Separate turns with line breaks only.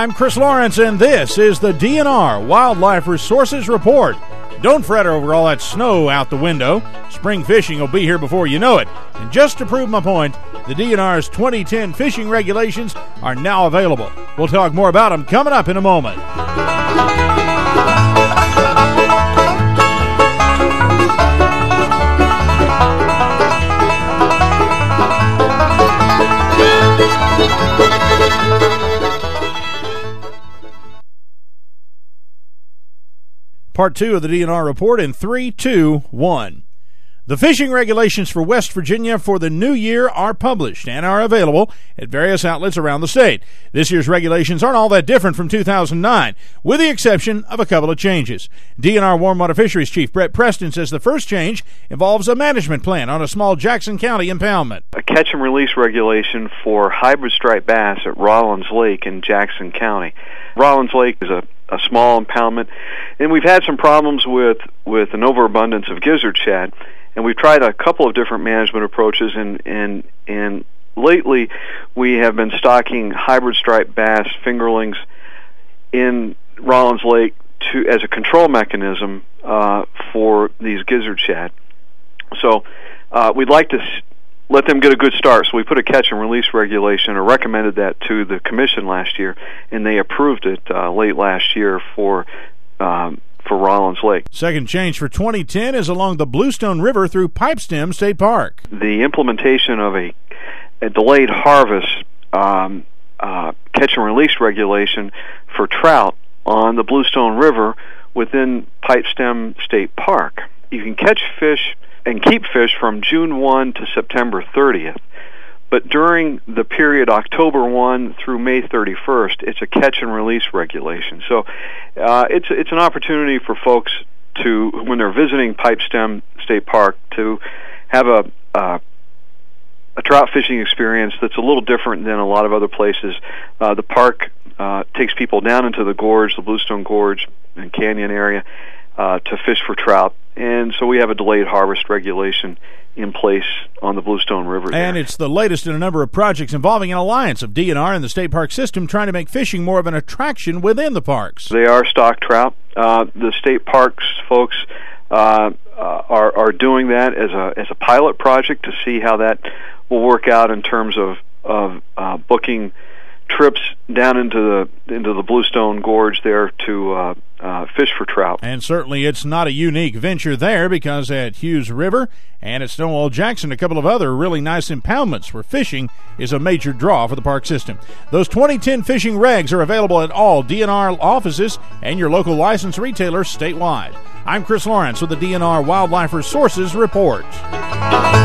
I'm Chris Lawrence, and this is the DNR Wildlife Resources Report. Don't fret over all that snow out the window. Spring fishing will be here before you know it. And just to prove my point, the DNR's 2010 fishing regulations are now available. We'll talk more about them coming up in a moment. Part 2 of the DNR report in 3, 2, 1. The fishing regulations for West Virginia for the new year are published and are available at various outlets around the state. This year's regulations aren't all that different from 2009, with the exception of a couple of changes. DNR Warm Water Fisheries Chief Brett Preston says the first change involves a management plan on a small Jackson County impoundment.
A catch and release regulation for hybrid striped bass at Rollins Lake in Jackson County. Rollins Lake is a small impoundment, and we've had some problems with an overabundance of gizzard shad, and we've tried a couple of different management approaches, and lately we have been stocking hybrid striped bass fingerlings in Rollins Lake as a control mechanism for these gizzard shad. So we'd like to let them get a good start. So we put a catch and release regulation, or recommended that to the commission last year, and they approved it late last year for Rollins Lake.
Second change for 2010 is along the Bluestone River through Pipestem State Park.
The implementation of a delayed harvest catch and release regulation for trout on the Bluestone River within Pipestem State Park. You can catch fish and keep fish from June 1 to September 30th. But during the period October 1 through May 31st, it's a catch and release regulation. So it's an opportunity for folks to, when they're visiting Pipestem State Park, to have a trout fishing experience that's a little different than a lot of other places. The park takes people down into the gorge, the Bluestone Gorge and Canyon area, to fish for trout. And so we have a delayed harvest regulation in place on the Bluestone River.
And it's the latest in a number of projects involving an alliance of DNR and the state park system trying to make fishing more of an attraction within the parks.
They are stock trout. The state parks folks are doing that as a pilot project to see how that will work out in terms of booking trips down into the Bluestone Gorge there to fish for trout.
And certainly it's not a unique venture there, because at Hughes River and at Stonewall Jackson, a couple of other really nice impoundments where fishing is a major draw for the park system. Those 2010 fishing regs are available at all DNR offices and your local licensed retailers statewide. I'm Chris Lawrence with the DNR Wildlife Resources Report.